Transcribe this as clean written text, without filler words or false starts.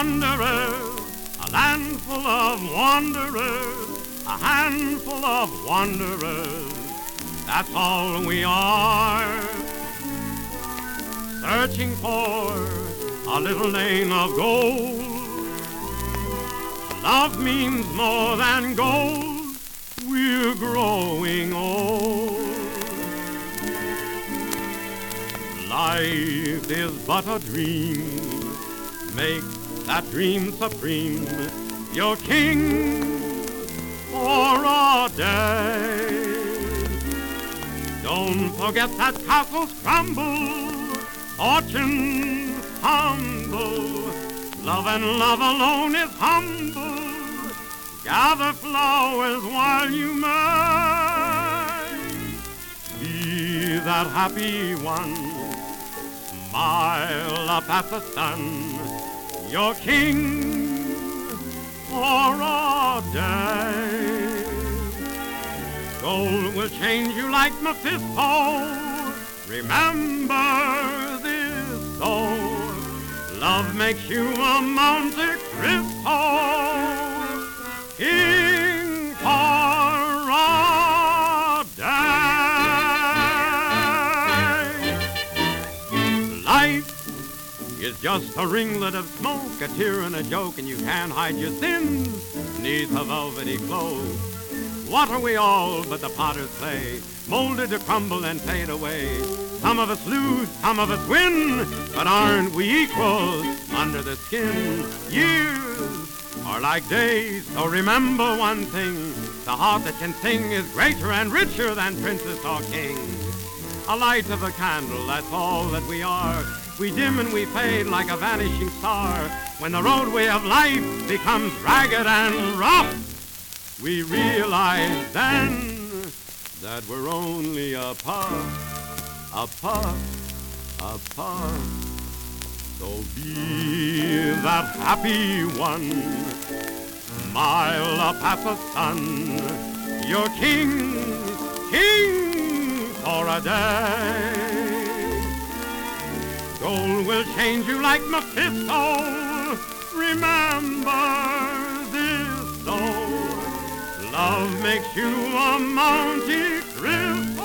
wanderers, a land full of wanderers, a handful of wanderers, that's all we are. Searching for a little lane of gold. Love means more than gold, we're growing old. Life is but a dream, make that dream supreme, your king for a day. Don't forget that castles crumble, fortune humble, love and love alone is humble. Gather flowers while you may. Be that happy one, smile up at the sun, your king for a day. Gold will change you like Mephisto, remember this though, love makes you a Monte Cristo, king for a day. Life is just a ringlet of smoke, a tear and a joke, and you can't hide your sins neath a velvety cloak. What are we all but the potter's clay, molded to crumble and fade away? Some of us lose, some of us win, but aren't we equal under the skin? Years are like days, so remember one thing, the heart that can sing is greater and richer than princess or king. A light of a candle, that's all that we are. We dim and we fade like a vanishing star. When the roadway of life becomes ragged and rough, we realize then that we're only a puff, a puff, a puff. So be that happy one, smile up at the sun, your king, king for a day. Gold will change you like Mephisto, remember this though, love makes you a Monte Cristo.